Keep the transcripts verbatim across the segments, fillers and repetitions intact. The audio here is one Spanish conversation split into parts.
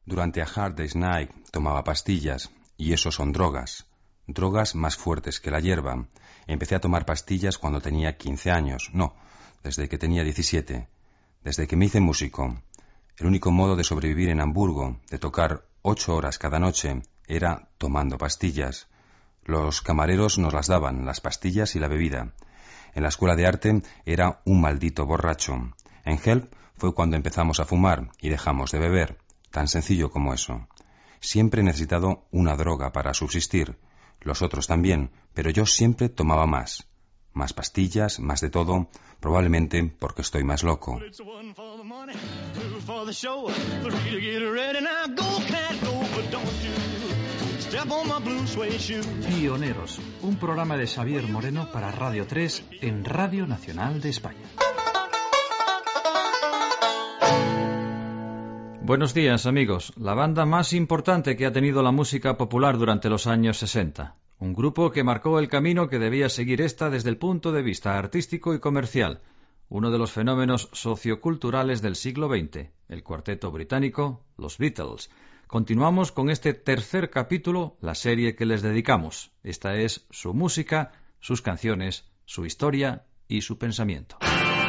Durante a Hard Day's Night tomaba pastillas, y eso son drogas, drogas más fuertes que la hierba. Empecé a tomar pastillas cuando tenía quince años, no, desde que tenía diecisiete, desde que me hice músico. El único modo de sobrevivir en Hamburgo, de tocar ocho horas cada noche, era tomando pastillas. Los camareros nos las daban, las pastillas y la bebida. En la escuela de arte era un maldito borracho. En Help fue cuando empezamos a fumar y dejamos de beber. Tan sencillo como eso. Siempre he necesitado una droga para subsistir. Los otros también, pero yo siempre tomaba más. Más pastillas, más de todo, probablemente porque estoy más loco. Pioneros, un programa de Xavier Moreno para Radio tres en Radio Nacional de España. Buenos días, amigos. La banda más importante que ha tenido la música popular durante los años sesenta. Un grupo que marcó el camino que debía seguir esta desde el punto de vista artístico y comercial. Uno de los fenómenos socioculturales del siglo veinte, el cuarteto británico, los Beatles. Continuamos con este tercer capítulo, la serie que les dedicamos. Esta es su música, sus canciones, su historia y su pensamiento.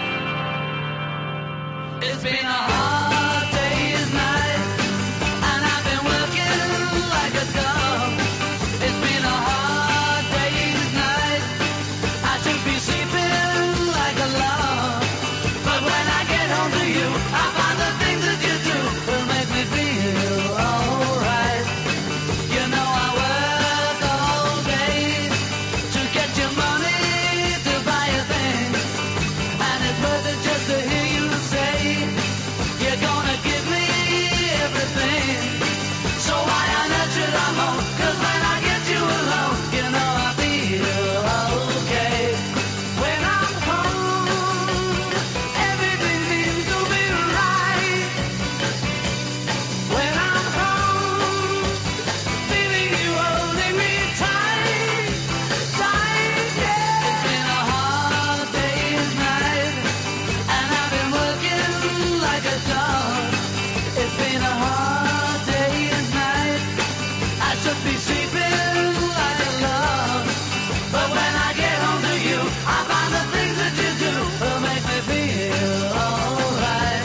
It's been a hard day's night, and I've been working like a dog. It's been a hard day's night, I should be sleeping like a log. But when I get home to you, I find the things that you do will make me feel alright. You know I work all day to get your money to buy a thing, and it's worth it just to hear you say you're gonna give me everything. So why on earth should I moan? 'Cause when I get you alone, you know I feel okay. When I'm home, everything seems to be right. When I'm home, feeling you holding me tight, tight, yeah. It's been a hard day's night, and I've been working like a dog. It's been a hard day's night, I should be sleeping like a log. But when I get home to you, I find the things that you do will make me feel alright.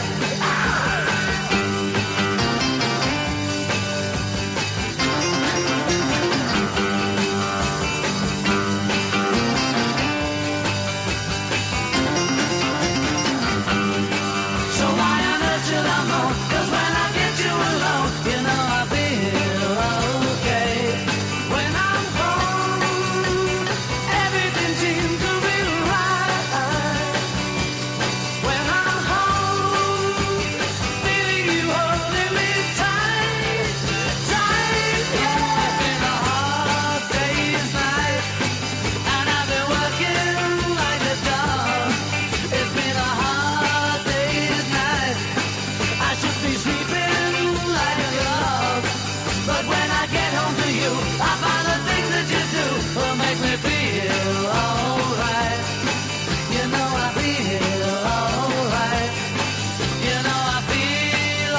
So why on earth should I moan? 'Cause when I get you alone, you know I feel okay. When I'm home, everything seems to be right. When I'm home, feeling you holding me tight, tight, yeah. It's been a hard day's night, and I've been working like a dog. It's been a hard day's night, I should be sleeping like a log. But when I get home to you, I find the things that you do will make me feel alright. You know I feel alright. You know I feel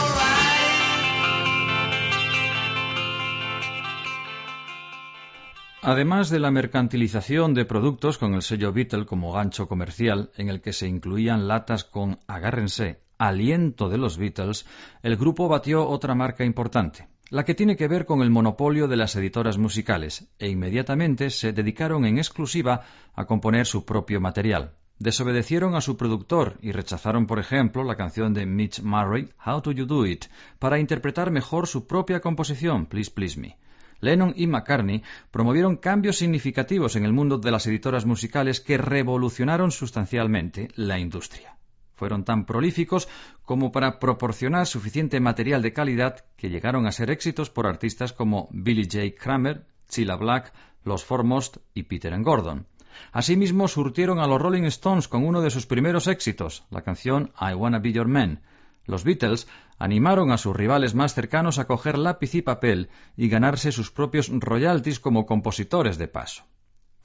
alright. Además de la mercantilización de productos con el sello Beatle como gancho comercial, en el que se incluían latas con, agárrense, aliento de los Beatles, el grupo batió otra marca importante, la que tiene que ver con el monopolio de las editoras musicales, e inmediatamente se dedicaron en exclusiva a componer su propio material. Desobedecieron a su productor y rechazaron, por ejemplo, la canción de Mitch Murray, How Do You Do It, para interpretar mejor su propia composición, Please Please Me. Lennon y McCartney promovieron cambios significativos en el mundo de las editoras musicales que revolucionaron sustancialmente la industria. Fueron tan prolíficos como para proporcionar suficiente material de calidad que llegaron a ser éxitos por artistas como Billy J. Kramer, Cilla Black, Los Foremost y Peter and Gordon. Asimismo, surtieron a los Rolling Stones con uno de sus primeros éxitos, la canción I Wanna Be Your Man. Los Beatles animaron a sus rivales más cercanos a coger lápiz y papel y ganarse sus propios royalties como compositores de paso.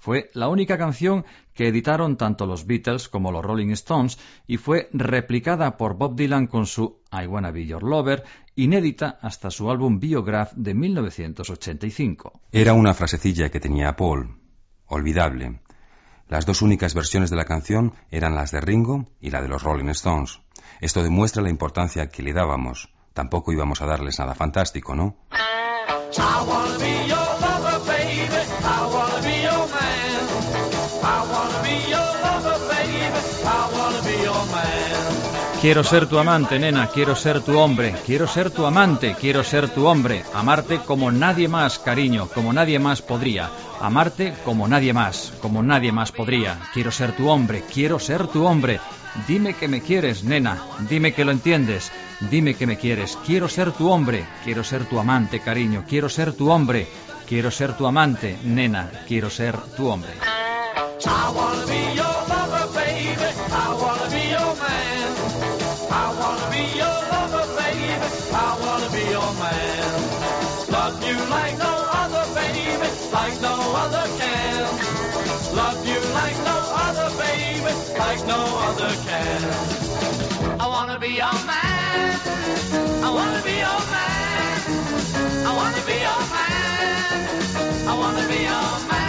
Fue la única canción que editaron tanto los Beatles como los Rolling Stones y fue replicada por Bob Dylan con su I Wanna Be Your Lover, inédita hasta su álbum Biograph de mil novecientos ochenta y cinco. Era una frasecilla que tenía Paul. Olvidable. Las dos únicas versiones de la canción eran las de Ringo y la de los Rolling Stones. Esto demuestra la importancia que le dábamos. Tampoco íbamos a darles nada fantástico, ¿no? I wanna be your lover, baby. I wanna be your man. I wanna be your lover, baby. I wanna be your man. Quiero ser tu amante, nena, quiero ser tu hombre, quiero ser tu amante, quiero ser tu hombre, amarte como nadie más, cariño, como nadie más podría, amarte como nadie más, como nadie más podría, quiero ser tu hombre, quiero ser tu hombre, dime que me quieres, nena, dime que lo entiendes, dime que me quieres, quiero ser tu hombre, quiero ser tu amante, cariño, quiero ser tu hombre, quiero ser tu amante, nena, quiero ser tu hombre. I wanna be your lover, baby. I wanna be your man. I wanna be your lover, baby. I wanna be your man. Love you like no other, baby, like no other can. Love you like no other, baby, like no other can. I wanna be your man. I wanna be your man. I wanna be your man. I wanna be your man.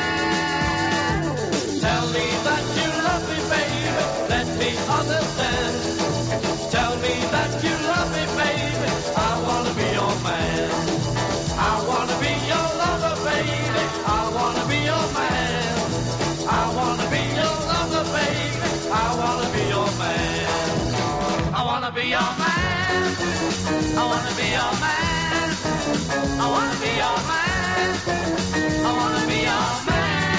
Tell me that you love me, baby. Let me understand. Tell me that you love me, baby. I wanna be your man. I wanna be your lover, baby. I wanna be your man. I wanna be your lover, baby. I wanna be your man. I wanna be your man. I wanna be your man. I wanna be your man. I wanna be your man.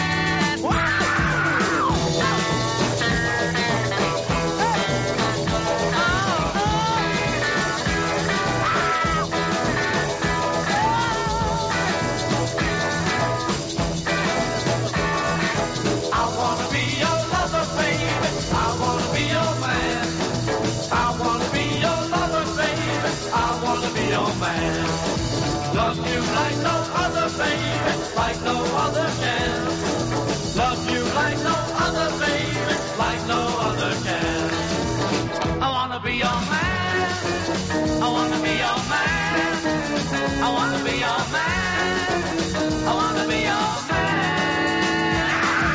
Love you like no other, baby, like no other can. Love you like no other, baby, like no other can. I wanna be your man. I wanna be your man. I wanna be your man. I wanna be your man.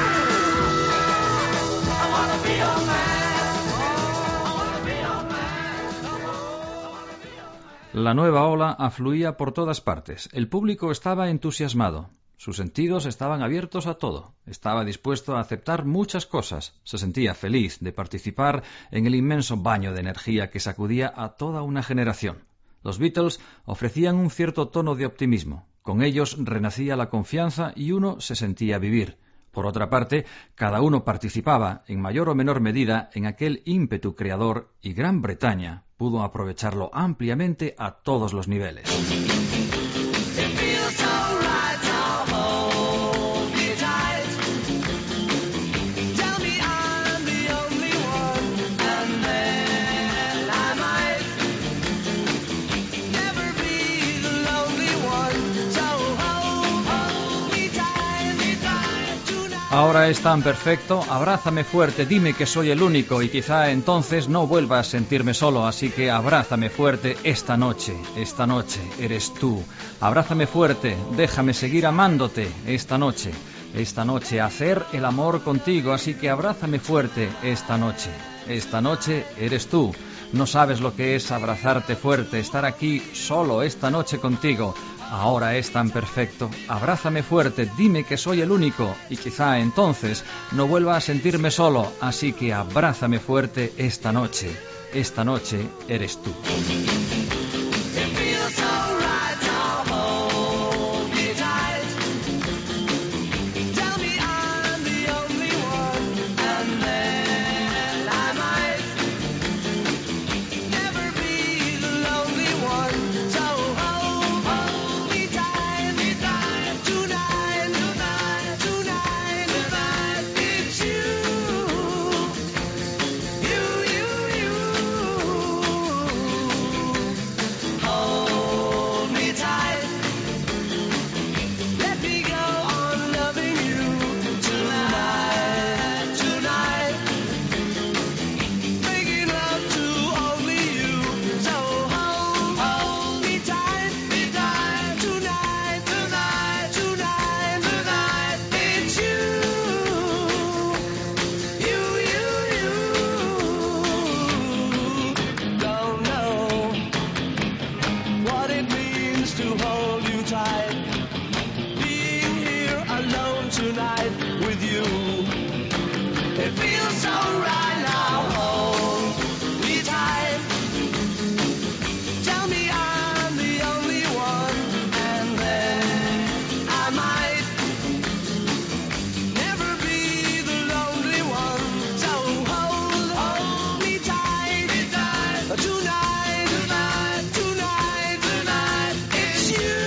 I wanna be your man. I wanna be your man. La nueva ola afluía por todas partes. El público estaba entusiasmado. Sus sentidos estaban abiertos a todo. Estaba dispuesto a aceptar muchas cosas. Se sentía feliz de participar en el inmenso baño de energía que sacudía a toda una generación. Los Beatles ofrecían un cierto tono de optimismo. Con ellos renacía la confianza y uno se sentía vivir. Por otra parte, cada uno participaba, en mayor o menor medida, en aquel ímpetu creador y Gran Bretaña pudo aprovecharlo ampliamente a todos los niveles. Ahora es tan perfecto, abrázame fuerte, dime que soy el único y quizá entonces no vuelva a sentirme solo, así que abrázame fuerte esta noche, esta noche eres tú. Abrázame fuerte, déjame seguir amándote esta noche, esta noche hacer el amor contigo, así que abrázame fuerte esta noche, esta noche eres tú. No sabes lo que es abrazarte fuerte, estar aquí solo esta noche contigo. Ahora es tan perfecto, abrázame fuerte, dime que soy el único y quizá entonces no vuelva a sentirme solo, así que abrázame fuerte esta noche, esta noche eres tú. so right now. Hold me tight. Tell me I'm the only one, and then I might never be the lonely one. So hold, hold me tight, me tight. Tonight, tonight, tonight, tonight. It's you,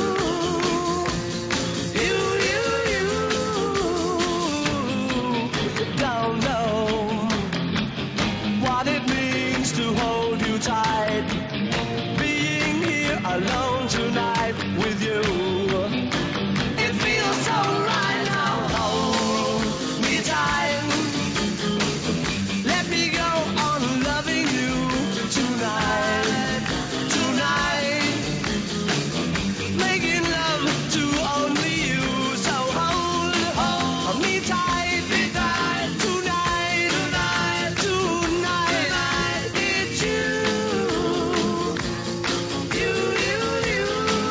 you, you, you. Don't know what it means to hold you tight. Being here alone tonight with you. It feels so right now. Hold me tight. Let me go on loving you tonight. Tonight. Making love to only you. So hold, hold me tight. Me tight. Tonight. Tonight. Tonight. It's you. You, you, you.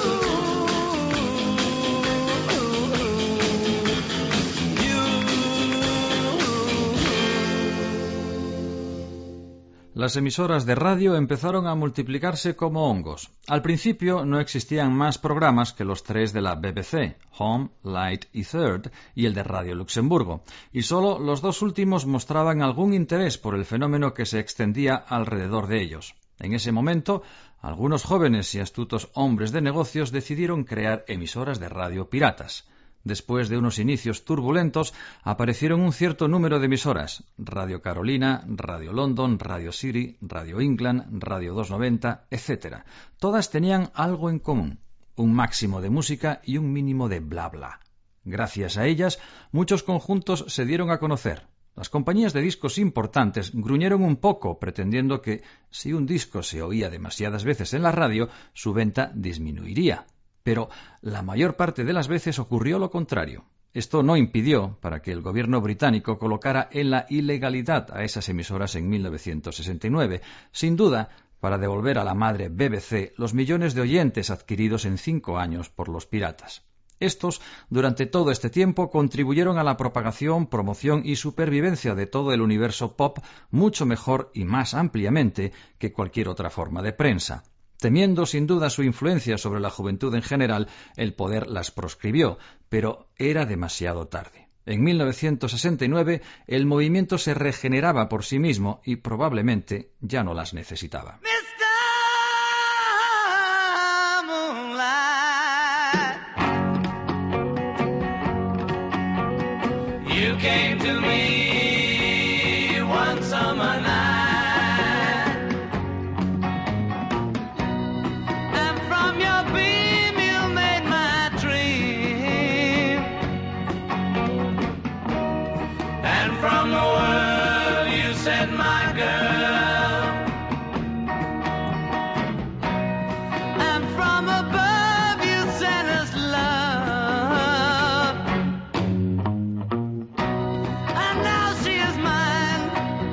Las emisoras de radio empezaron a multiplicarse como hongos. Al principio no existían más programas que los tres de la B B C, Home, Light y Third, y el de Radio Luxemburgo, y solo los dos últimos mostraban algún interés por el fenómeno que se extendía alrededor de ellos. En ese momento, algunos jóvenes y astutos hombres de negocios decidieron crear emisoras de radio piratas. Después de unos inicios turbulentos, aparecieron un cierto número de emisoras: Radio Carolina, Radio London, Radio City, Radio England, Radio doscientos noventa, etcétera. Todas tenían algo en común: un máximo de música y un mínimo de bla bla. Gracias a ellas, muchos conjuntos se dieron a conocer. Las compañías de discos importantes gruñeron un poco, pretendiendo que, si un disco se oía demasiadas veces en la radio, su venta disminuiría. Pero la mayor parte de las veces ocurrió lo contrario. Esto no impidió para que el gobierno británico colocara en la ilegalidad a esas emisoras en mil novecientos sesenta y nueve, sin duda para devolver a la madre B B C los millones de oyentes adquiridos en cinco años por los piratas. Estos, durante todo este tiempo, contribuyeron a la propagación, promoción y supervivencia de todo el universo pop mucho mejor y más ampliamente que cualquier otra forma de prensa. Temiendo sin duda su influencia sobre la juventud en general, el poder las proscribió, pero era demasiado tarde. En mil novecientos sesenta y nueve el movimiento se regeneraba por sí mismo y probablemente ya no las necesitaba. Mister Moonlight, you came to me one summer night. From the world you said, my girl, and from above you sent us love, and now she is mine.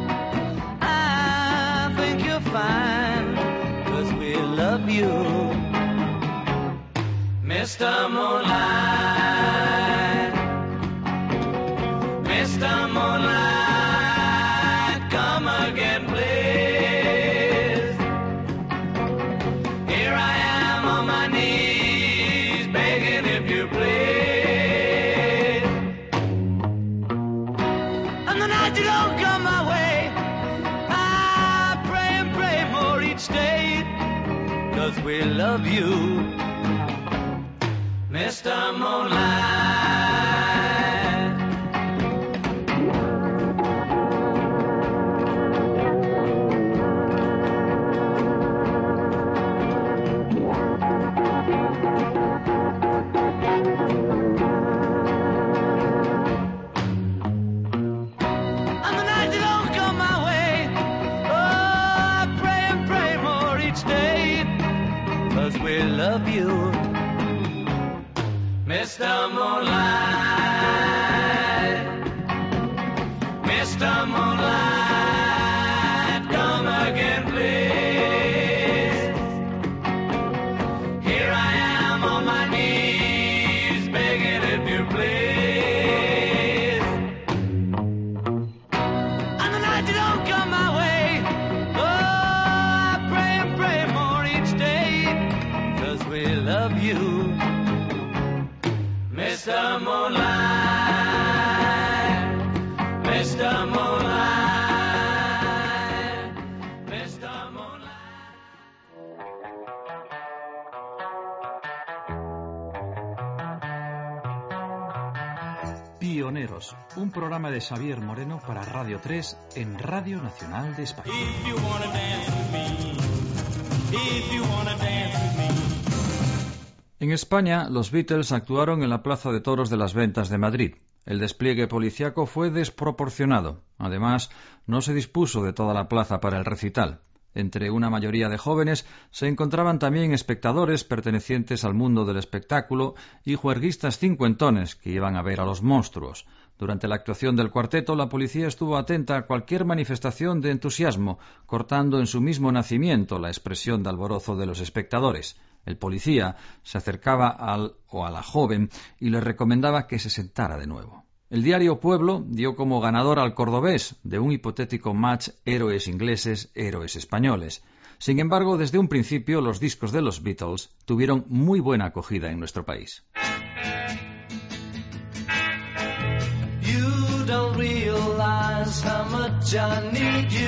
I think you're fine, 'cause we love you, Mister Moonlight, Mister Moonlight, come again, please. Here I am on my knees, begging if you please. And the night you don't come my way, I pray and pray more each day, 'cause we love you, Mister Moonlight. We love you, Mister Moonlight, Mister Moonlight, come again, please. Here I am on my knees, begging if you please. of you. Mister Moonlight, Mister Moonlight, Mister Moonlight. Pioneros, un programa de Xavier Moreno para Radio tres en Radio Nacional de España. If you wanna dance with me, if you wanna dance with me. En España, los Beatles actuaron en la Plaza de Toros de las Ventas de Madrid. El despliegue policiaco fue desproporcionado. Además, no se dispuso de toda la plaza para el recital. Entre una mayoría de jóvenes se encontraban también espectadores pertenecientes al mundo del espectáculo y juerguistas cincuentones que iban a ver a los monstruos. Durante la actuación del cuarteto, la policía estuvo atenta a cualquier manifestación de entusiasmo, cortando en su mismo nacimiento la expresión de alborozo de los espectadores. El policía se acercaba al o a la joven y le recomendaba que se sentara de nuevo. El diario Pueblo dio como ganador al cordobés de un hipotético match héroes ingleses, héroes españoles. Sin embargo, desde un principio los discos de los Beatles tuvieron muy buena acogida en nuestro país. You don't realize how much I need you.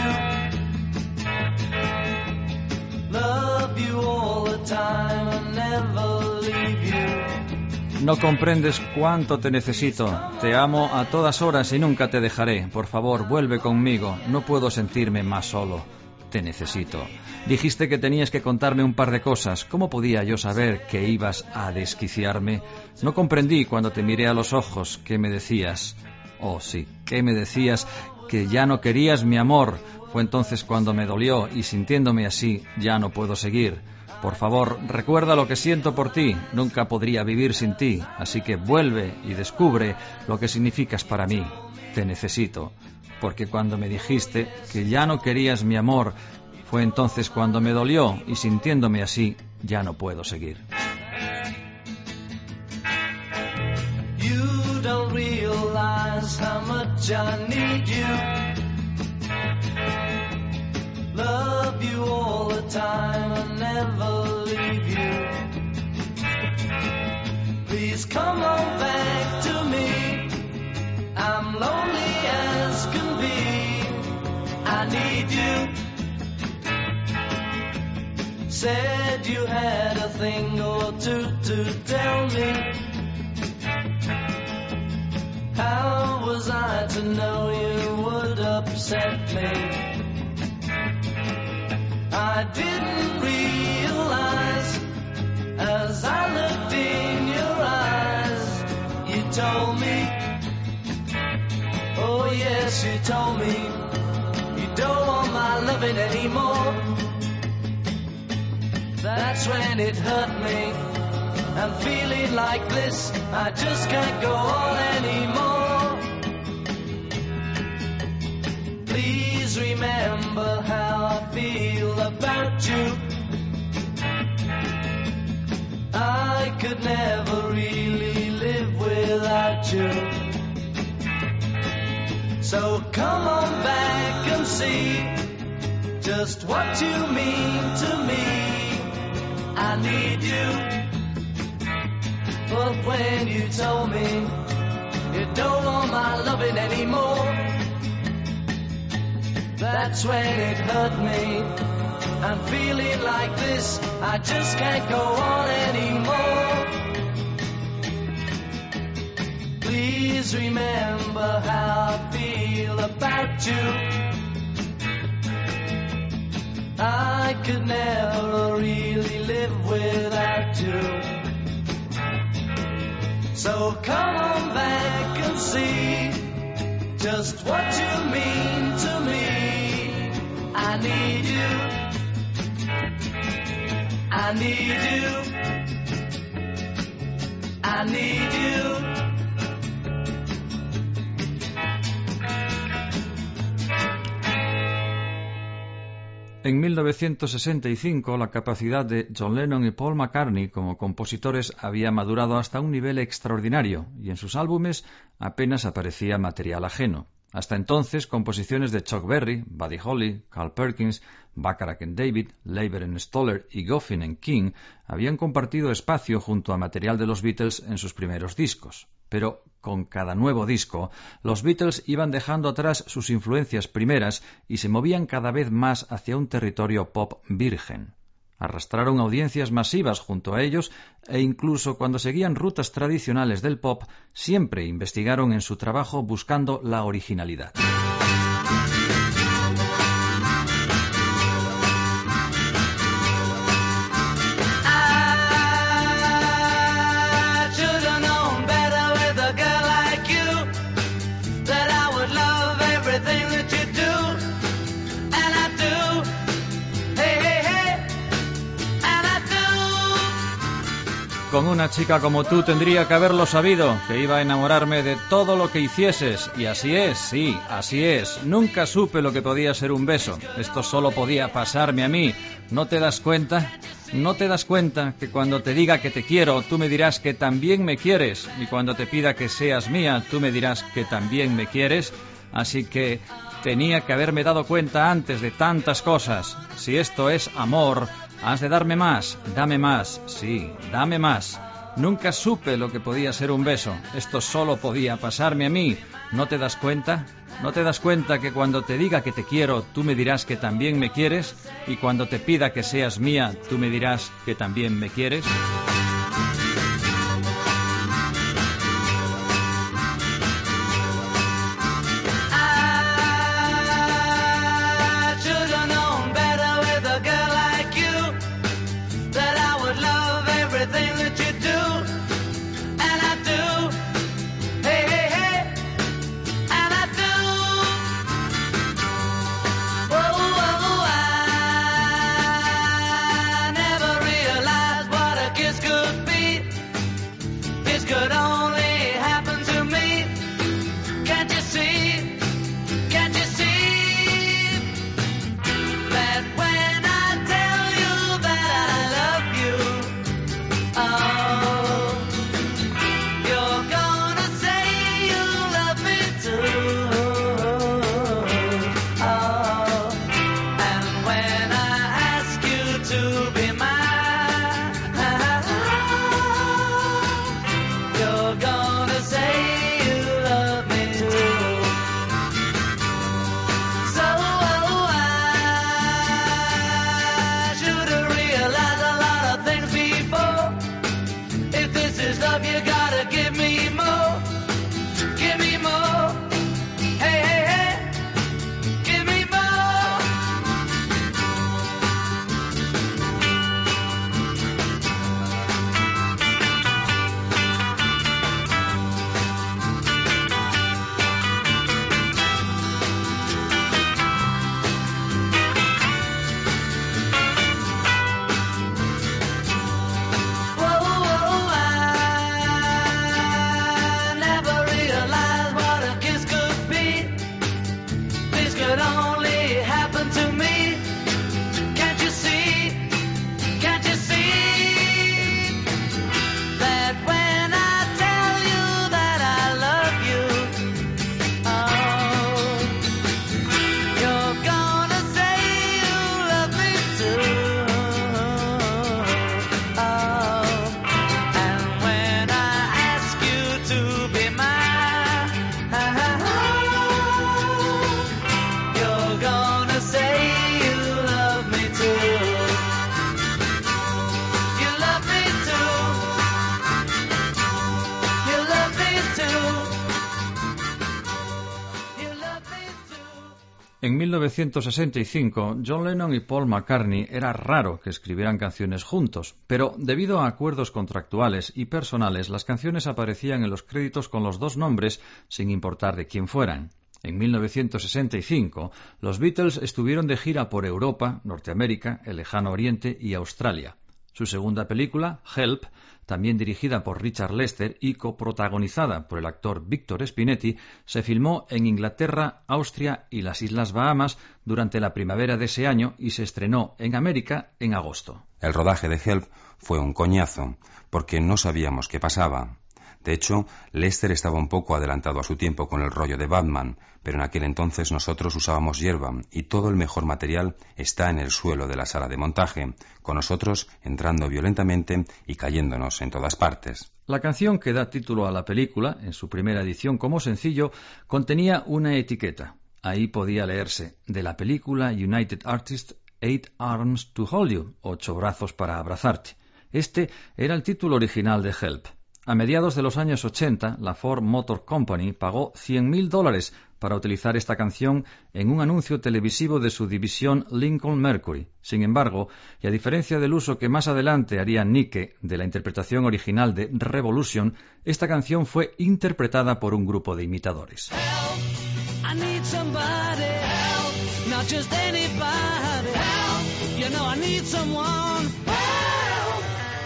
Love you all the time and never leave you. No comprendes cuánto te necesito. Te amo a todas horas y nunca te dejaré. Por favor, vuelve conmigo. No puedo sentirme más solo. Te necesito. Dijiste que tenías que contarme un par de cosas. ¿Cómo podía yo saber que ibas a desquiciarme? No comprendí cuando te miré a los ojos. ¿Qué me decías? Oh, sí, ¿qué me decías? Que ya no querías mi amor. Fue entonces cuando me dolió y sintiéndome así ya no puedo seguir. Por favor, recuerda lo que siento por ti. Nunca podría vivir sin ti. Así que vuelve y descubre lo que significas para mí. Te necesito. Porque cuando me dijiste que ya no querías mi amor, fue entonces cuando me dolió y sintiéndome así ya no puedo seguir. You don't realize how much I need you. Love you all the time and never leave you. Please come on back to me. I'm lonely as can be. I need you. Said you had a thing or two to tell me. How was I to know you would upset me? I didn't realize as I looked in your eyes. You told me, oh yes, you told me you don't want my loving anymore. That's when it hurt me. I'm feeling like this, I just can't go on anymore. Please remember how I feel about you. I could never really live without you. So come on back and see just what you mean to me. I need you. But when you told me you don't want my loving anymore, that's when it hurt me. I'm feeling like this, I just can't go on anymore. Please remember how I feel about you. I could never really live without you. So come on back and see just what you mean to me. I need you. I need you. I need you. En mil novecientos sesenta y cinco, la capacidad de John Lennon y Paul McCartney como compositores había madurado hasta un nivel extraordinario y en sus álbumes apenas aparecía material ajeno. Hasta entonces, composiciones de Chuck Berry, Buddy Holly, Carl Perkins, Bacharach and David, Leiber and Stoller y Goffin and King habían compartido espacio junto a material de los Beatles en sus primeros discos. Pero con cada nuevo disco, los Beatles iban dejando atrás sus influencias primeras y se movían cada vez más hacia un territorio pop virgen. Arrastraron audiencias masivas junto a ellos e incluso cuando seguían rutas tradicionales del pop, siempre investigaron en su trabajo buscando la originalidad. Con una chica como tú tendría que haberlo sabido, que iba a enamorarme de todo lo que hicieses. Y así es, sí, así es. Nunca supe lo que podía ser un beso. Esto solo podía pasarme a mí. ¿No te das cuenta? ¿No te das cuenta que cuando te diga que te quiero, tú me dirás que también me quieres? Y cuando te pida que seas mía, tú me dirás que también me quieres. Así que tenía que haberme dado cuenta antes de tantas cosas. Si esto es amor, has de darme más, dame más, sí, dame más. Nunca supe lo que podía ser un beso. Esto solo podía pasarme a mí. ¿No te das cuenta? ¿No te das cuenta que cuando te diga que te quiero, tú me dirás que también me quieres? Y cuando te pida que seas mía, tú me dirás que también me quieres. En mil novecientos sesenta y cinco, John Lennon y Paul McCartney era raro que escribieran canciones juntos, pero debido a acuerdos contractuales y personales, las canciones aparecían en los créditos con los dos nombres sin importar de quién fueran. En mil novecientos sesenta y cinco, los Beatles estuvieron de gira por Europa, Norteamérica, el Lejano Oriente y Australia. Su segunda película, Help, también dirigida por Richard Lester y coprotagonizada por el actor Víctor Spinetti, se filmó en Inglaterra, Austria y las Islas Bahamas durante la primavera de ese año y se estrenó en América en agosto. El rodaje de Help fue un coñazo, porque no sabíamos qué pasaba. De hecho, Lester estaba un poco adelantado a su tiempo con el rollo de Batman, pero en aquel entonces nosotros usábamos hierba y todo el mejor material está en el suelo de la sala de montaje, con nosotros entrando violentamente y cayéndonos en todas partes. La canción que da título a la película, en su primera edición como sencillo, contenía una etiqueta. Ahí podía leerse, de la película United Artists, Eight Arms to Hold You, ocho brazos para abrazarte. Este era el título original de Help. A mediados de los años ochenta, la Ford Motor Company pagó cien mil dólares para utilizar esta canción en un anuncio televisivo de su división Lincoln Mercury. Sin embargo, y a diferencia del uso que más adelante haría Nicke de la interpretación original de Revolution, esta canción fue interpretada por un grupo de imitadores. Help, I need somebody, help, not just anybody, help, you know I need someone, help.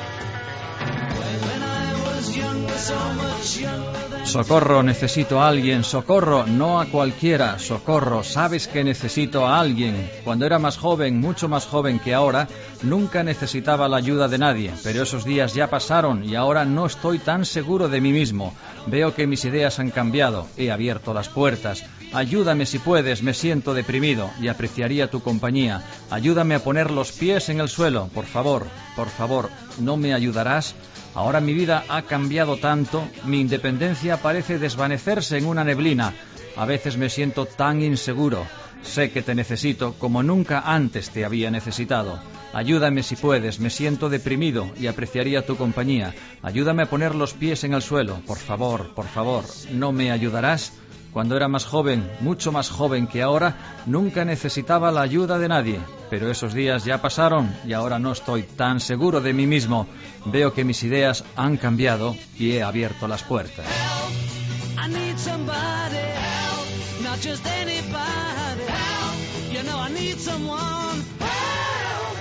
When I was younger, so much younger than... Socorro, necesito a alguien, socorro, no a cualquiera, socorro, sabes que necesito a alguien. Cuando era más joven, mucho más joven que ahora, nunca necesitaba la ayuda de nadie, pero esos días ya pasaron y ahora no estoy tan seguro de mí mismo. Veo que mis ideas han cambiado, he abierto las puertas. Ayúdame si puedes, me siento deprimido y apreciaría tu compañía. Ayúdame a poner los pies en el suelo, por favor, por favor, ¿no me ayudarás? Ahora mi vida ha cambiado tanto, mi independencia parece desvanecerse en una neblina. A veces me siento tan inseguro. Sé que te necesito como nunca antes te había necesitado. Ayúdame si puedes, me siento deprimido y apreciaría tu compañía. Ayúdame a poner los pies en el suelo, por favor, por favor, ¿no me ayudarás? Cuando era más joven, mucho más joven que ahora, nunca necesitaba la ayuda de nadie. Pero esos días ya pasaron y ahora no estoy tan seguro de mí mismo. Veo que mis ideas han cambiado y he abierto las puertas. Help, I need somebody, help, not just anybody, help, you know I need someone, help.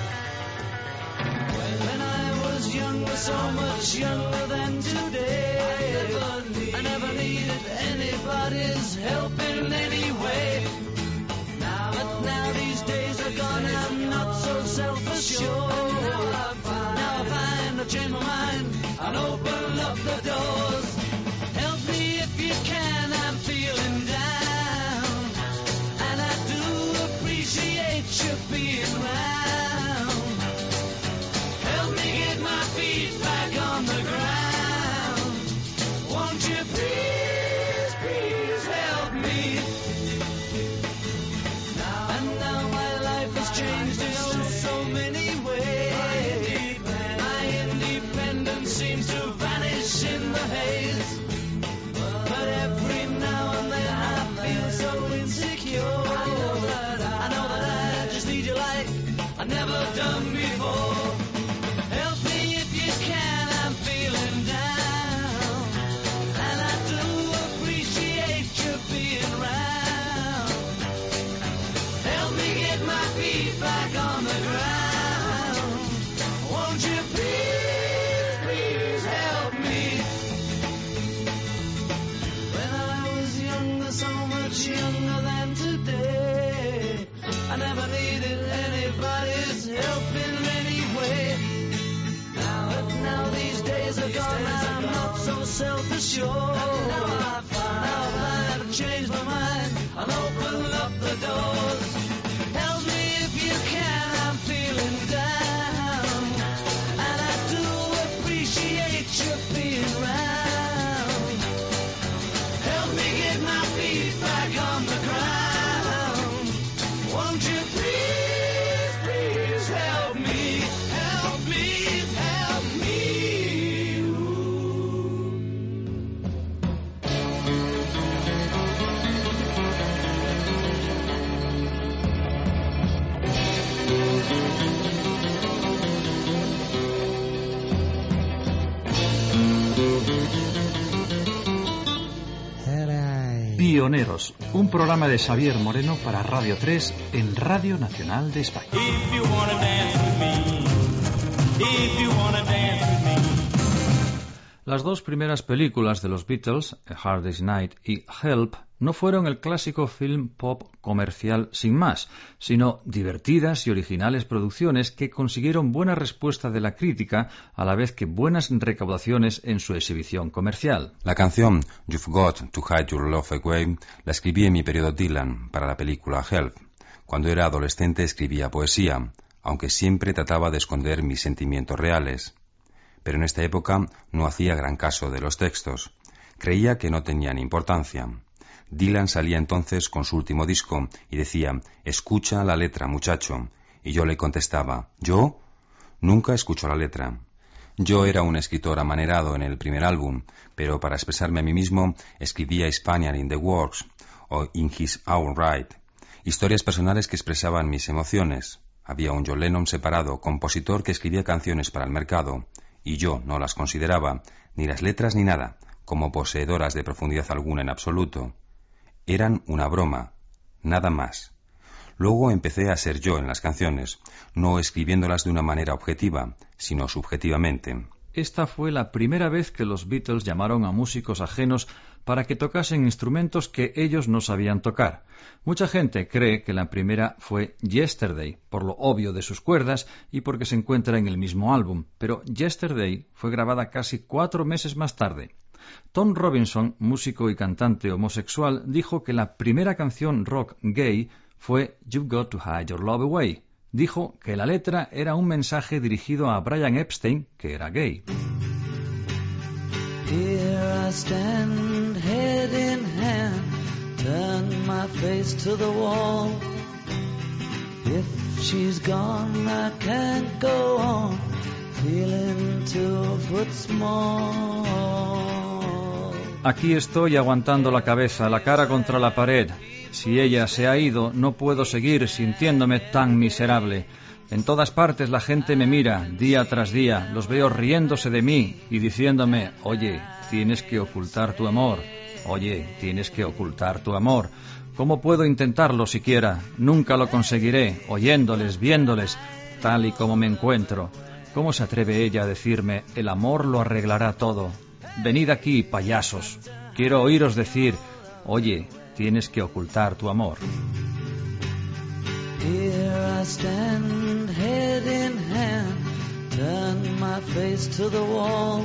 When I was younger, so much younger than today, I never needed anybody's help in any way. Now, but now these days are gone, I'm not so self-assured. Now I find, now I find I've changed my mind, I'll open up the doors. Help me if you can, I'm feeling down, and I do appreciate you being around. Help me get my feet back on the ground. Won't you please, please help me? Now and now my life has changed in oh so many ways. My independence seems to vanish in the haze. But every now and then I feel so insecure. I know that I, I know that I just need you like I've never done before. Help me if you can, I'm feeling down, and I do appreciate you being around. Help me get my feet back on the ground. Won't you please, please help me? When I was younger, so much younger than today, I never needed anybody's help in any way. Now, but now these days are gone, I'm not so self-assured. Now I find, now I've changed my mind, I'll open up the doors. Help me if you can, I'm feeling down, and I do appreciate you being around. Help me get my feet back on the ground. Won't you please, please help me, help me, help me. Ooh. Pioneros, un programa de Xavier Moreno para Radio tres en Radio Nacional de España. If you wanna dance with me, if you wanna dance with me. Las dos primeras películas de los Beatles, A Hard Day's Night y Help, no fueron el clásico film pop comercial sin más, sino divertidas y originales producciones que consiguieron buena respuesta de la crítica a la vez que buenas recaudaciones en su exhibición comercial. La canción You've Got to Hide Your Love Away la escribí en mi periodo Dylan para la película Help. Cuando era adolescente escribía poesía, aunque siempre trataba de esconder mis sentimientos reales. Pero en esta época no hacía gran caso de los textos. Creía que no tenían importancia. Dylan salía entonces con su último disco y decía, escucha la letra, muchacho. Y yo le contestaba, ¿yo? Nunca escucho la letra. Yo era un escritor amanerado en el primer álbum, pero para expresarme a mí mismo escribía Spaniard in the Works o In His Own Right. Historias personales que expresaban mis emociones. Había un John Lennon separado, compositor que escribía canciones para el mercado, y yo no las consideraba, ni las letras ni nada, como poseedoras de profundidad alguna en absoluto. Eran una broma, nada más. Luego empecé a ser yo en las canciones, no escribiéndolas de una manera objetiva, sino subjetivamente. Esta fue la primera vez que los Beatles llamaron a músicos ajenos para que tocasen instrumentos que ellos no sabían tocar. Mucha gente cree que la primera fue Yesterday, por lo obvio de sus cuerdas y porque se encuentra en el mismo álbum, pero Yesterday fue grabada casi cuatro meses más tarde. Tom Robinson, músico y cantante homosexual, dijo que la primera canción rock gay fue You've Got to Hide Your Love Away. Dijo que la letra era un mensaje dirigido a Brian Epstein, que era gay. Here I stand, head in hand, turn my face to the wall. If she's gone, I can't go on, feeling two foot small. Aquí estoy aguantando la cabeza, la cara contra la pared. Si ella se ha ido, no puedo seguir sintiéndome tan miserable. En todas partes la gente me mira, día tras día, los veo riéndose de mí y diciéndome, oye, tienes que ocultar tu amor, oye, tienes que ocultar tu amor. ¿Cómo puedo intentarlo siquiera? Nunca lo conseguiré, oyéndoles, viéndoles, tal y como me encuentro. ¿Cómo se atreve ella a decirme, el amor lo arreglará todo? Venid aquí, payasos. Quiero oíros decir, oye, tienes que ocultar tu amor. Here I stand, head in hand, turn my face to the wall.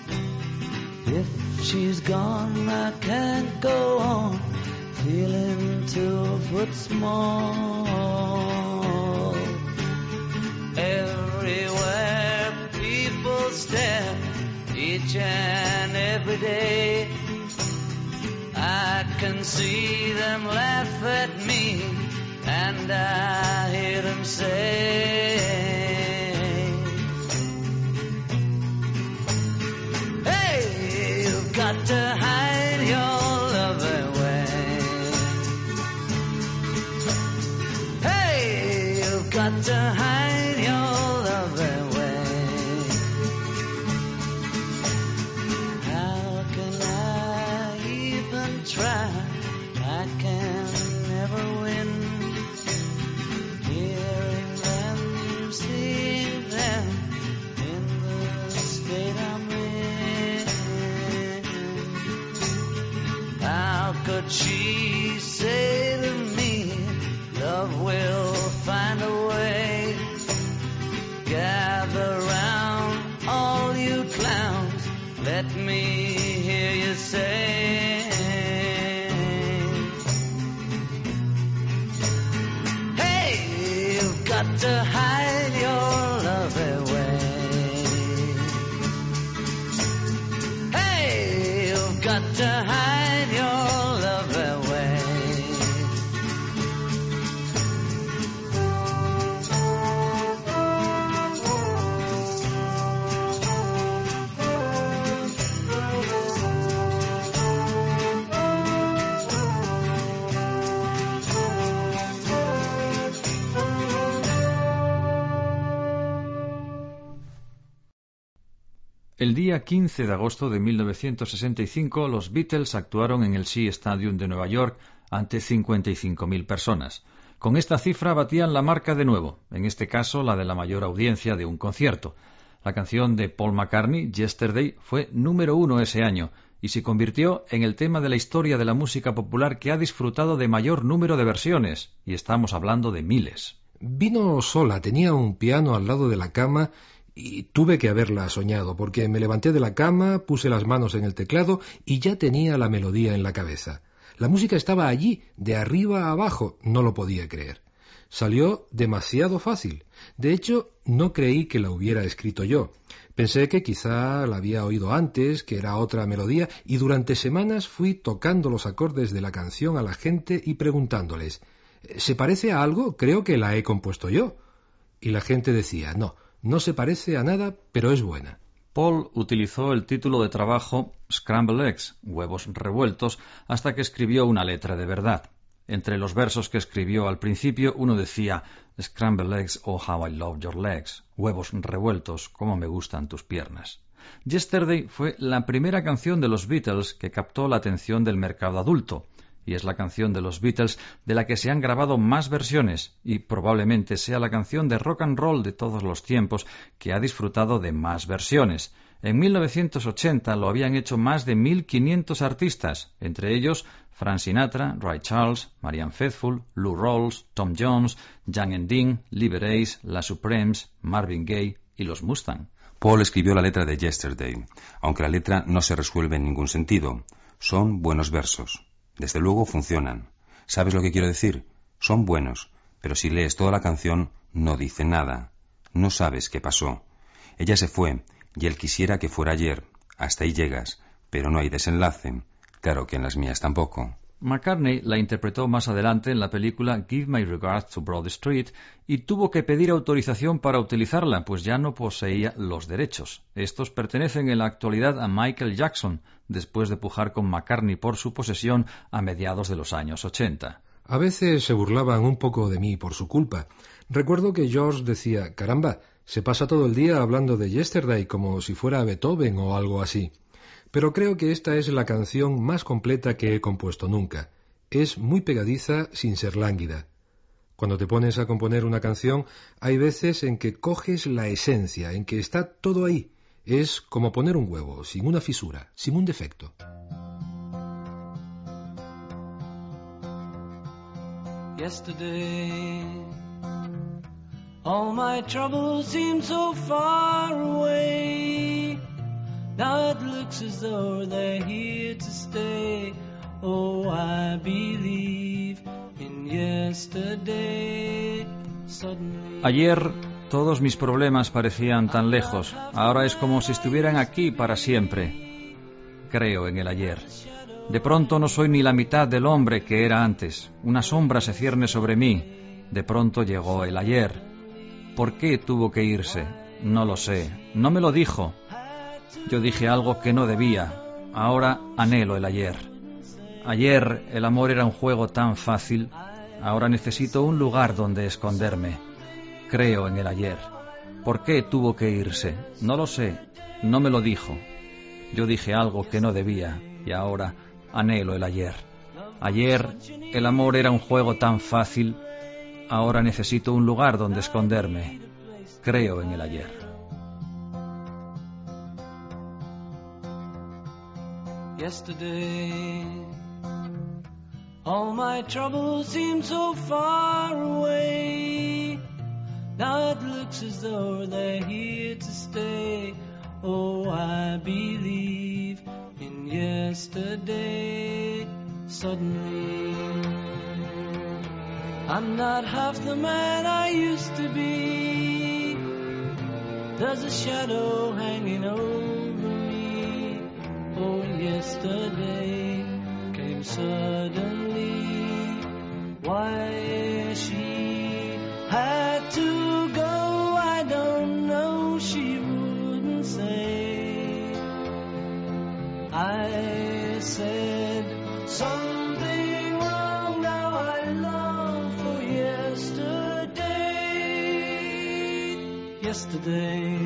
If she's gone, I can't go on, feeling two foot small. Everywhere people stare, each and every day. I can see them laugh at me, and I hear them say, hey, you've got to hide your love away. Hey, you've got to hide your love away. How can I even try? I can never win. Hearing them, seeing them in the state I'm in. How could she say to me, love will find a way? Gather round, all you clowns, let me hear you say, hey, you've got to hide your love away. Hey, you've got to hide your love away. El día quince de agosto de mil novecientos sesenta y cinco, los Beatles actuaron en el Shea Stadium de Nueva York ante cincuenta y cinco mil personas. Con esta cifra batían la marca de nuevo, en este caso la de la mayor audiencia de un concierto. La canción de Paul McCartney, Yesterday, fue número uno ese año y se convirtió en el tema de la historia de la música popular que ha disfrutado de mayor número de versiones, y estamos hablando de miles. Vino sola, tenía un piano al lado de la cama y tuve que haberla soñado, porque me levanté de la cama, puse las manos en el teclado y ya tenía la melodía en la cabeza. La música estaba allí, de arriba a abajo, no lo podía creer. Salió demasiado fácil. De hecho, no creí que la hubiera escrito yo. Pensé que quizá la había oído antes, que era otra melodía, y durante semanas fui tocando los acordes de la canción a la gente y preguntándoles: ¿se parece a algo? Creo que la he compuesto yo. Y la gente decía: no, no se parece a nada, pero es buena. Paul utilizó el título de trabajo Scrambled Eggs, huevos revueltos, hasta que escribió una letra de verdad. Entre los versos que escribió al principio, uno decía: Scrambled eggs, oh how I love your legs. Huevos revueltos, cómo me gustan tus piernas. Yesterday fue la primera canción de los Beatles que captó la atención del mercado adulto, y es la canción de los Beatles de la que se han grabado más versiones, y probablemente sea la canción de rock and roll de todos los tiempos que ha disfrutado de más versiones. En mil novecientos ochenta lo habían hecho más de mil quinientos artistas, entre ellos Frank Sinatra, Ray Charles, Marianne Faithfull, Lou Rawls, Tom Jones, Jan and Dean, Liberace, La Supremes, Marvin Gaye y los Mustang. Paul escribió la letra de Yesterday, aunque la letra no se resuelve en ningún sentido. Son buenos versos. Desde luego funcionan. ¿Sabes lo que quiero decir? Son buenos, pero si lees toda la canción no dice nada. No sabes qué pasó. Ella se fue, y él quisiera que fuera ayer. Hasta ahí llegas, pero no hay desenlace. Claro que en las mías tampoco. McCartney la interpretó más adelante en la película Give My Regards to Broad Street y tuvo que pedir autorización para utilizarla, pues ya no poseía los derechos. Estos pertenecen en la actualidad a Michael Jackson, después de pujar con McCartney por su posesión a mediados de los años ochenta. A veces se burlaban un poco de mí por su culpa. Recuerdo que George decía: caramba, se pasa todo el día hablando de Yesterday como si fuera Beethoven o algo así. Pero creo que esta es la canción más completa que he compuesto nunca. Es muy pegadiza sin ser lánguida. Cuando te pones a componer una canción, hay veces en que coges la esencia, en que está todo ahí. Es como poner un huevo, sin una fisura, sin un defecto. Yesterday, all my troubles seem so far away. Now it looks as though they're here to stay. Oh, I believe in yesterday. Suddenly... Ayer todos mis problemas parecían tan lejos. Ahora es como si estuvieran aquí para siempre. Creo en el ayer. De pronto no soy ni la mitad del hombre que era antes. Una sombra se cierne sobre mí. De pronto llegó el ayer. ¿Por qué tuvo que irse? No lo sé. No me lo dijo. Yo dije algo que no debía. Ahora anhelo el ayer. Ayer el amor era un juego tan fácil. Ahora necesito un lugar donde esconderme. Creo en el ayer. ¿Por qué tuvo que irse? No lo sé. No me lo dijo. Yo dije algo que no debía. Y ahora anhelo el ayer. Ayer el amor era un juego tan fácil. Ahora necesito un lugar donde esconderme. Creo en el ayer. Yesterday, all my troubles seem so far away. Now it looks as though they're here to stay. Oh, I believe in yesterday. Suddenly, I'm not half the man I used to be. There's a shadow hanging over me. Oh, yesterday came suddenly. Why she had to go, I don't know, she wouldn't say. I said something wrong, now I long for yesterday. Yesterday,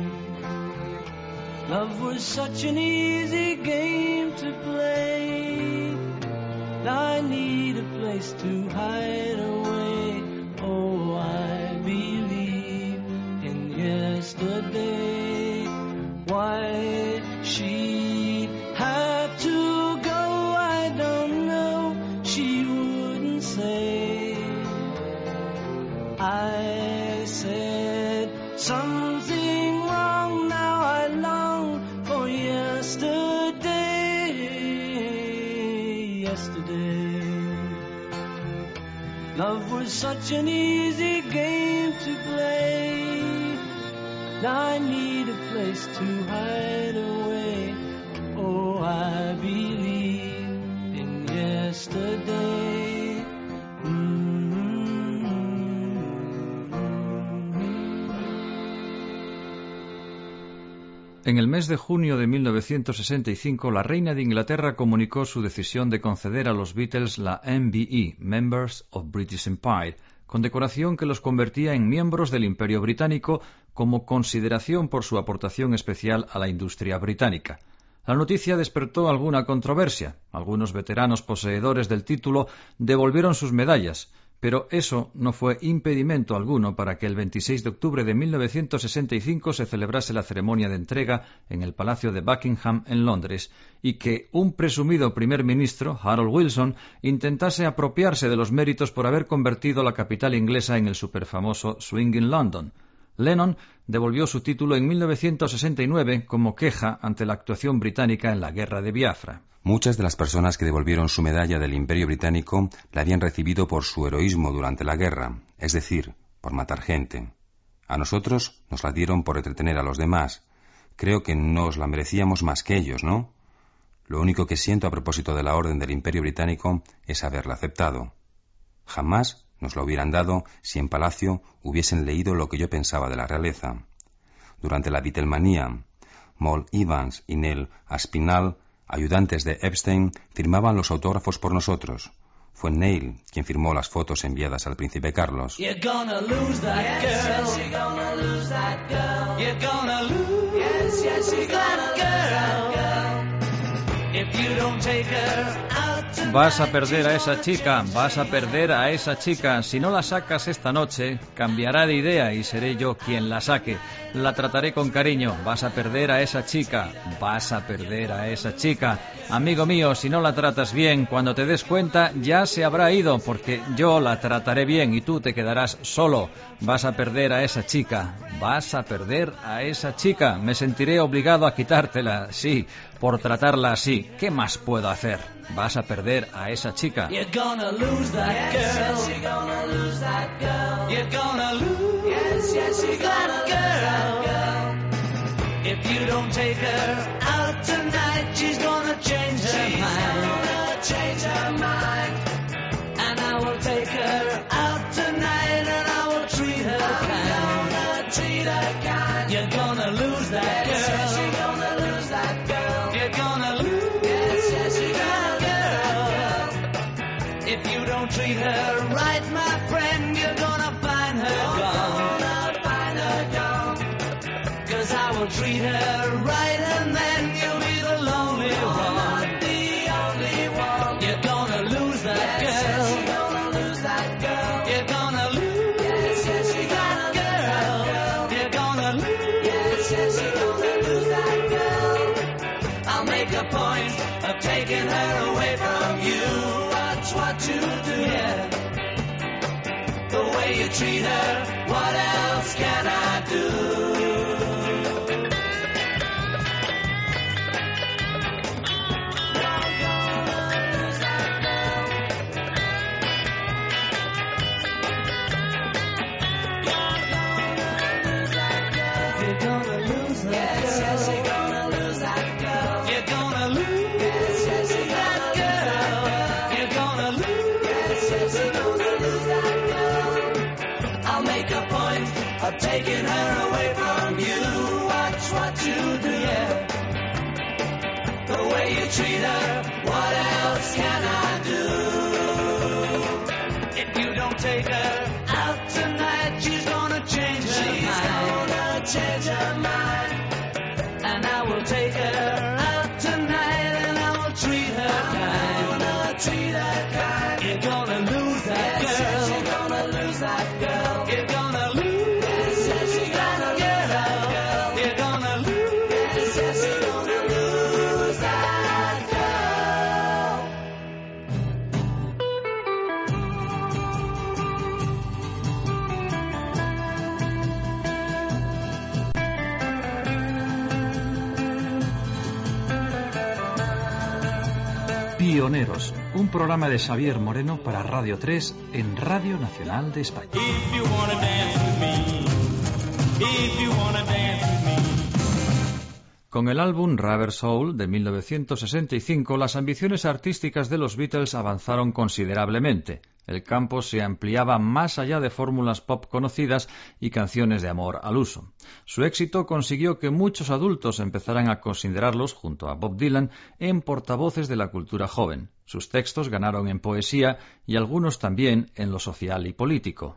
love was such an easy game to play. Now I need a place to hide away. Oh, I believe in yesterday. why she had to go, I don't know. She wouldn't say. I said something wrong, now I long for yesterday, yesterday. Love was such an easy game to play. Now I need a place to hide away. Oh, I believe in yesterday. En el mes de junio de mil novecientos sesenta y cinco, la reina de Inglaterra comunicó su decisión de conceder a los Beatles la M B E, Members of British Empire, condecoración que los convertía en miembros del Imperio Británico como consideración por su aportación especial a la industria británica. La noticia despertó alguna controversia. Algunos veteranos poseedores del título devolvieron sus medallas, pero eso no fue impedimento alguno para que el veintiséis de octubre de mil novecientos sesenta y cinco se celebrase la ceremonia de entrega en el Palacio de Buckingham en Londres y que un presumido primer ministro, Harold Wilson, intentase apropiarse de los méritos por haber convertido la capital inglesa en el superfamoso Swinging London. Lennon devolvió su título en mil novecientos sesenta y nueve como queja ante la actuación británica en la guerra de Biafra. Muchas de las personas que devolvieron su medalla del Imperio Británico la habían recibido por su heroísmo durante la guerra, es decir, por matar gente. A nosotros nos la dieron por entretener a los demás. Creo que nos la merecíamos más que ellos, ¿no? Lo único que siento a propósito de la Orden del Imperio Británico es haberla aceptado. Jamás nos la hubieran dado si en Palacio hubiesen leído lo que yo pensaba de la realeza. Durante la Beatlemanía, Moll Evans y Neil Aspinall, ayudantes de Epstein, firmaban los autógrafos por nosotros. Fue Neil quien firmó las fotos enviadas al príncipe Carlos. You're gonna lose that girl. Yes, yes, you're gonna lose that girl. You're gonna lose yes, yes, you're that girl. If you don't take her out tonight. Vas a perder a esa chica, vas a perder a esa chica. Si no la sacas esta noche, cambiará de idea y seré yo quien la saque. La trataré con cariño. Vas a perder a esa chica, vas a perder a esa chica. Amigo mío, si no la tratas bien, cuando te des cuenta ya se habrá ido, porque yo la trataré bien y tú te quedarás solo. Vas a perder a esa chica, vas a perder a esa chica. Me sentiré obligado a quitártela, sí, por tratarla así. ¿Qué más puedo hacer? Vas a perder a esa chica. You're gonna lose that girl. Yes, yes, you're gonna lose that girl. You're gonna lose. Yes, yes, you're that girl. If you don't take her out tonight, she's gonna change her she's mind. Gonna change her mind. And I will take her out tonight, and I will treat her I'm kind. Gonna treat her kind. You're gonna lose that yes, girl. Yes, you're gonna lose that girl. You're gonna lose. Yes, yes, you're that girl. If you don't treat her right, my friend, you're gonna find her you're gone. Gonna find her gone. 'Cause I will treat her right, and then you'll be the lonely you're one. Not the only one. You're gonna lose that yes, girl. Yes, you're gonna lose that girl. You're gonna lose. Yes, yes, you're that girl. girl. You're gonna lose. Yes, yes, you're gonna lose that girl. I'll make a point of taking her away from you. Watch what you do, yeah. The way you treat her, what else can I do? Of taking her away from you. Watch what you do, yeah. The way you treat her, what else can I do? If you don't take her out tonight, she's gonna change her she's mind. She's gonna change her mind. And I will take her out tonight, and I will treat her I'm kind. Gonna treat her kind. You're gonna lose that yes, girl. Yes, you're gonna lose that girl. You're gonna lose. Yes, yes, you're gonna lose that girl. You're gonna lose. Yes, yes, gonna lose that girl. Pioneros, un programa de Xavier Moreno para Radio tres en Radio Nacional de España. If you wanna dance with me, if you wanna dance with me. Con el álbum Rubber Soul de mil novecientos sesenta y cinco, las ambiciones artísticas de los Beatles avanzaron considerablemente. El campo se ampliaba más allá de fórmulas pop conocidas y canciones de amor al uso. Su éxito consiguió que muchos adultos empezaran a considerarlos, junto a Bob Dylan, en portavoces de la cultura joven. Sus textos ganaron en poesía y algunos también en lo social y político.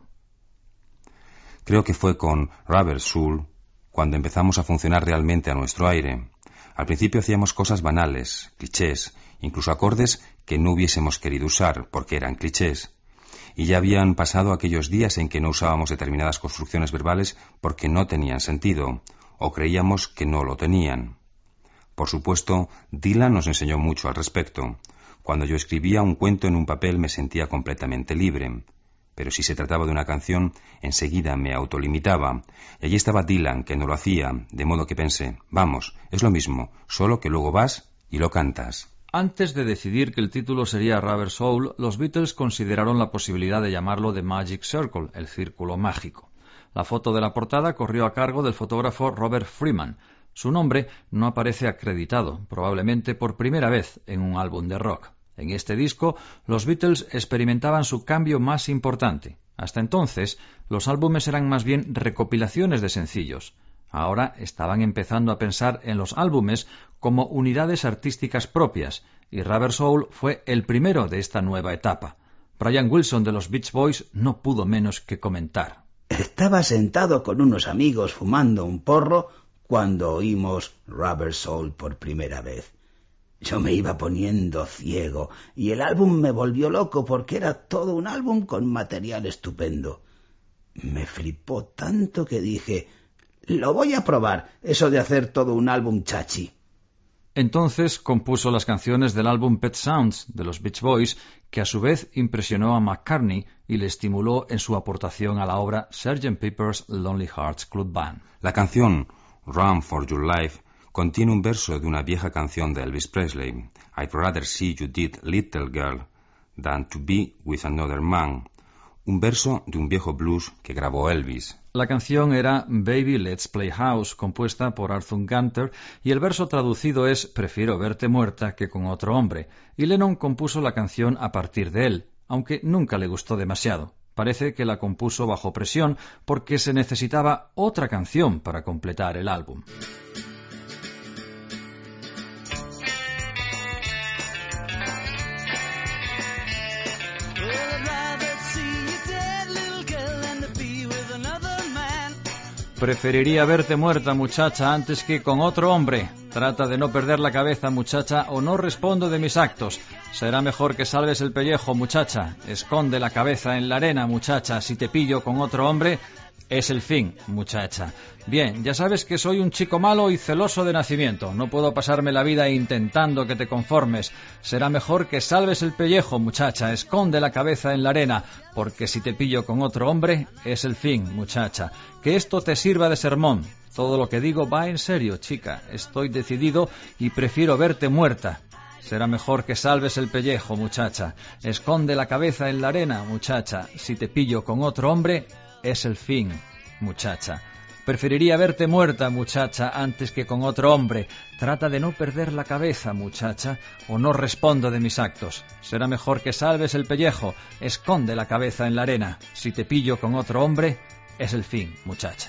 Creo que fue con Rubber Soul cuando empezamos a funcionar realmente a nuestro aire. Al principio hacíamos cosas banales, clichés, incluso acordes que no hubiésemos querido usar porque eran clichés. Y ya habían pasado aquellos días en que no usábamos determinadas construcciones verbales porque no tenían sentido, o creíamos que no lo tenían. Por supuesto, Dylan nos enseñó mucho al respecto. Cuando yo escribía un cuento en un papel me sentía completamente libre. Pero si se trataba de una canción, enseguida me autolimitaba. Y allí estaba Dylan, que no lo hacía, de modo que pensé, vamos, es lo mismo, solo que luego vas y lo cantas. Antes de decidir que el título sería Rubber Soul, los Beatles consideraron la posibilidad de llamarlo The Magic Circle, el círculo mágico. La foto de la portada corrió a cargo del fotógrafo Robert Freeman. Su nombre no aparece acreditado, probablemente por primera vez en un álbum de rock. En este disco, los Beatles experimentaban su cambio más importante. Hasta entonces, los álbumes eran más bien recopilaciones de sencillos. Ahora estaban empezando a pensar en los álbumes como unidades artísticas propias, y Rubber Soul fue el primero de esta nueva etapa. Brian Wilson de los Beach Boys no pudo menos que comentar. Estaba sentado con unos amigos fumando un porro cuando oímos Rubber Soul por primera vez. Yo me iba poniendo ciego y el álbum me volvió loco porque era todo un álbum con material estupendo. Me flipó tanto que dije, lo voy a probar, eso de hacer todo un álbum chachi. Entonces compuso las canciones del álbum Pet Sounds de los Beach Boys, que a su vez impresionó a McCartney y le estimuló en su aportación a la obra sergeant Pepper's Lonely Hearts Club Band. La canción Run for Your Life contiene un verso de una vieja canción de Elvis Presley, I'd rather see you dead, little girl, than to be with another man. Un verso de un viejo blues que grabó Elvis. La canción era Baby Let's Play House, compuesta por Arthur Gunter, y el verso traducido es Prefiero verte muerta que con otro hombre, y Lennon compuso la canción a partir de él, aunque nunca le gustó demasiado. Parece que la compuso bajo presión porque se necesitaba otra canción para completar el álbum. Preferiría verte muerta, muchacha, antes que con otro hombre. Trata de no perder la cabeza, muchacha, o no respondo de mis actos. Será mejor que salves el pellejo, muchacha. Esconde la cabeza en la arena, muchacha. Si te pillo con otro hombre, es el fin, muchacha. Bien, ya sabes que soy un chico malo y celoso de nacimiento. No puedo pasarme la vida intentando que te conformes. Será mejor que salves el pellejo, muchacha. Esconde la cabeza en la arena, porque si te pillo con otro hombre, es el fin, muchacha. Que esto te sirva de sermón. Todo lo que digo va en serio, chica. Estoy decidido y prefiero verte muerta. Será mejor que salves el pellejo, muchacha. Esconde la cabeza en la arena, muchacha. Si te pillo con otro hombre, es el fin, muchacha. Preferiría verte muerta, muchacha, antes que con otro hombre. Trata de no perder la cabeza, muchacha, o no respondo de mis actos. Será mejor que salves el pellejo. Esconde la cabeza en la arena. Si te pillo con otro hombre, es el fin, muchacha.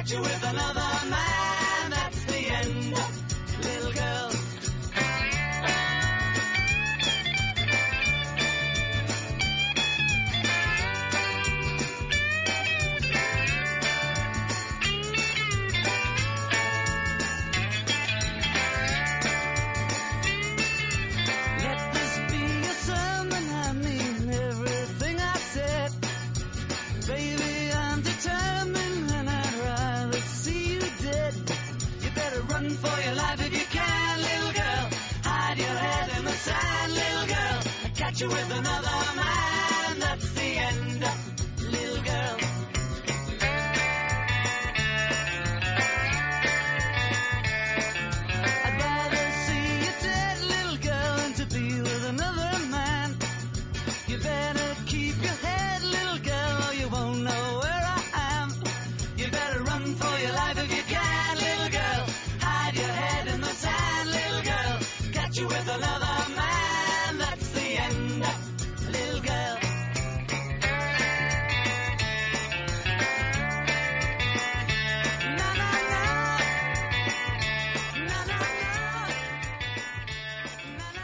catch you with another man, that's the end, little girl. Let this be a sermon, I mean everything I said. Baby, I'm determined and I'd rather see you dead. You better run for your life if you can, little girl. Hide your head in the sand, little girl. I catch you with another man, that's the end, little girl. I'd rather see you dead, little girl, than to be with another man. You better keep your head, little girl, or you won't know where I am. You better run for your life if you can, little girl. Hide your head in the sand, little girl. Catch you with another man, that's the end, little girl. Na na na, na na na, na na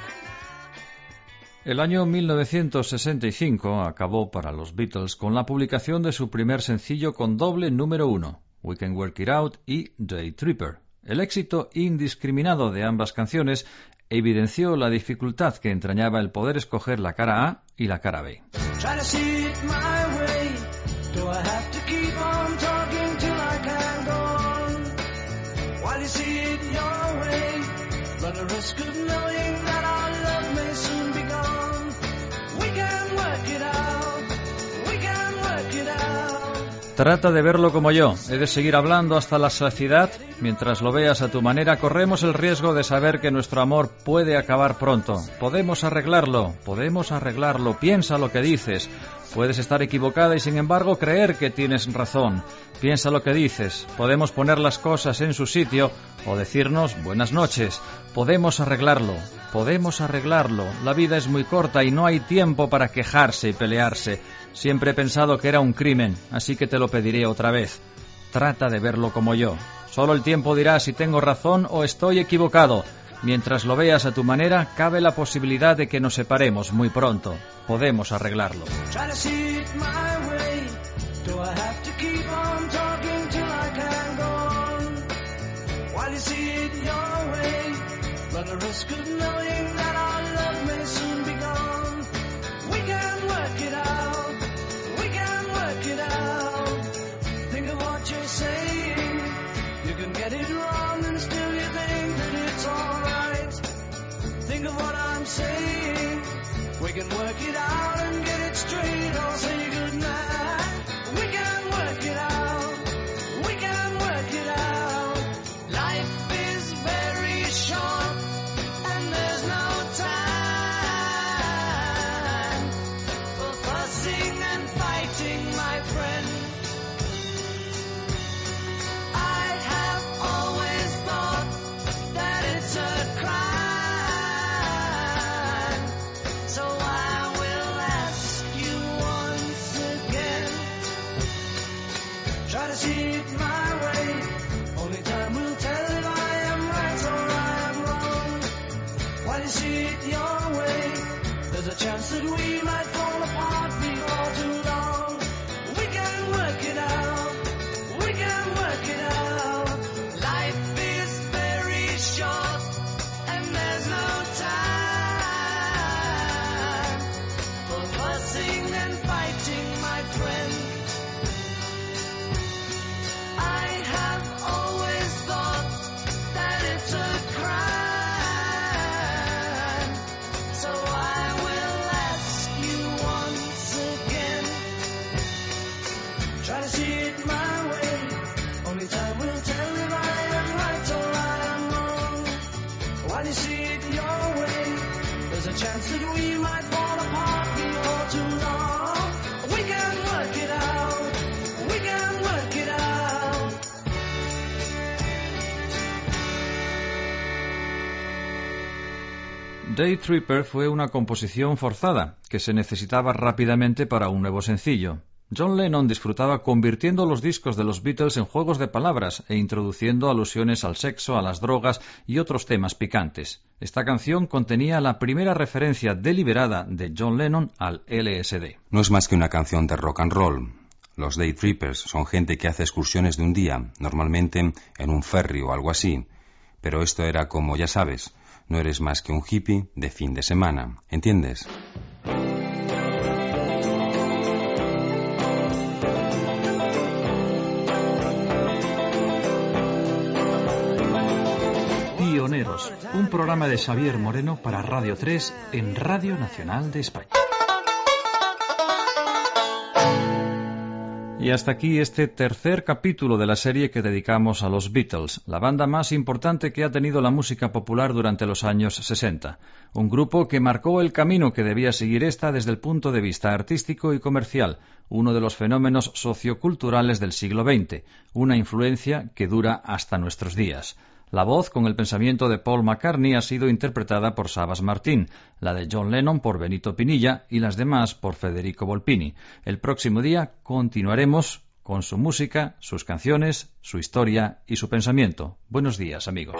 na. El año mil novecientos sesenta y cinco acabó para los Beatles con la publicación de su primer sencillo con doble número uno, We Can Work It Out y Day Tripper. El éxito indiscriminado de ambas canciones evidenció la dificultad que entrañaba el poder escoger la cara A y la cara B. Try to see it my way. Do I have to keep on talking till I can go on? While you see it your way, run the risk of knowing that our love may soon be gone. We can work it out. We can work it out. Trata de verlo como yo. He de seguir hablando hasta la saciedad. Mientras lo veas a tu manera, corremos el riesgo de saber que nuestro amor puede acabar pronto. Podemos arreglarlo, podemos arreglarlo. Piensa lo que dices. Puedes estar equivocada y sin embargo creer que tienes razón. Piensa lo que dices. Podemos poner las cosas en su sitio o decirnos buenas noches. Podemos arreglarlo, podemos arreglarlo. La vida es muy corta y no hay tiempo para quejarse y pelearse. Siempre he pensado que era un crimen, así que te lo pediré otra vez. Trata de verlo como yo. Solo el tiempo dirá si tengo razón o estoy equivocado. Mientras lo veas a tu manera, cabe la posibilidad de que nos separemos muy pronto. Podemos arreglarlo. Try to see it my way. Do I have to keep on talking till I can go on? While you see it your way, run the risk of knowing that our love may soon be gone. We can work it out. We can work it out. Think of what you're saying. You can get it wrong and still you think that it's alright. Think of what I'm saying. We can work it out and get it straight or say goodnight. We can work it out. We can work it out. Life is very short and there's no time for fussing and fighting, my friend. I have always thought that it's a crime, so I will ask you once again. Try to see it my way. Only time will tell if I am right or I am wrong. While you see it your way, there's a chance that we might fall apart before too long. We can work it out. We can work it out. Life is very short and there's no time for fussing and fighting, my friend. I have always thought that it's a crime, so I will ask you once again. Try to see it my way. Only time will tell if I am right or I am wrong. While you see it your way, there's a chance that we might fall apart before too long. We can work it out. We can work it out. Day Tripper fue una composición forzada que se necesitaba rápidamente para un nuevo sencillo. John Lennon disfrutaba convirtiendo los discos de los Beatles en juegos de palabras e introduciendo alusiones al sexo, a las drogas y otros temas picantes. Esta canción contenía la primera referencia deliberada de John Lennon al L S D. No es más que una canción de rock and roll. Los Day Trippers son gente que hace excursiones de un día, normalmente en un ferry o algo así. Pero esto era como, ya sabes, no eres más que un hippie de fin de semana. ¿Entiendes? Pioneros, un programa de Xavier Moreno para Radio tres en Radio Nacional de España. Y hasta aquí este tercer capítulo de la serie que dedicamos a los Beatles, la banda más importante que ha tenido la música popular durante los años sesenta. Un grupo que marcó el camino que debía seguir esta desde el punto de vista artístico y comercial, uno de los fenómenos socioculturales del siglo veinte, una influencia que dura hasta nuestros días. La voz con el pensamiento de Paul McCartney ha sido interpretada por Sabas Martín, la de John Lennon por Benito Pinilla y las demás por Federico Volpini. El próximo día continuaremos con su música, sus canciones, su historia y su pensamiento. Buenos días, amigos.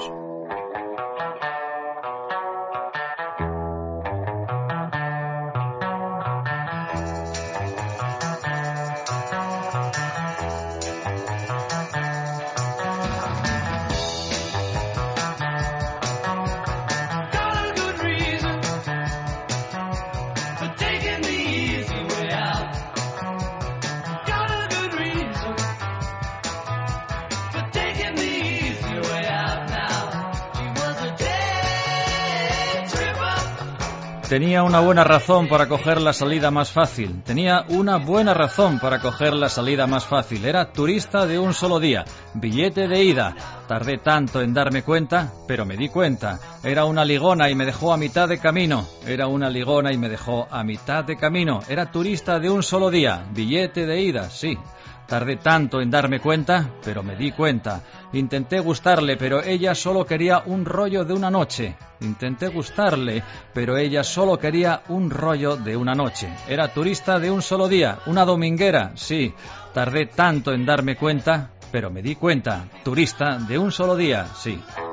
Tenía una buena razón para coger la salida más fácil. Tenía una buena razón para coger la salida más fácil. Era turista de un solo día. Billete de ida. Tardé tanto en darme cuenta, pero me di cuenta. Era una ligona y me dejó a mitad de camino. Era una ligona y me dejó a mitad de camino. Era turista de un solo día. Billete de ida, sí. Tardé tanto en darme cuenta, pero me di cuenta. Intenté gustarle, pero ella solo quería un rollo de una noche. Intenté gustarle, pero ella solo quería un rollo de una noche. Era turista de un solo día, una dominguera, sí. Tardé tanto en darme cuenta, pero me di cuenta. Turista de un solo día, sí.